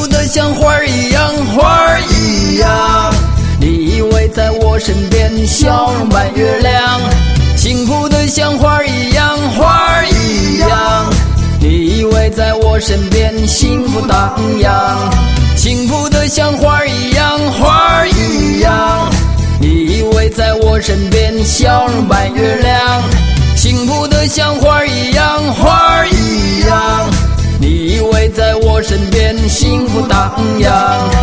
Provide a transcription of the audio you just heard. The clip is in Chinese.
福的像花儿一样，花儿一样。你依偎在我身边，笑容伴月亮。幸福的像花儿一样，花儿一样。你依偎在我身边，幸福荡漾。幸福的像花儿一样，花儿一样。你依偎在我身边，笑容伴月亮。幸福的像花儿一样，花儿一样。你依偎在我身边，幸福荡漾。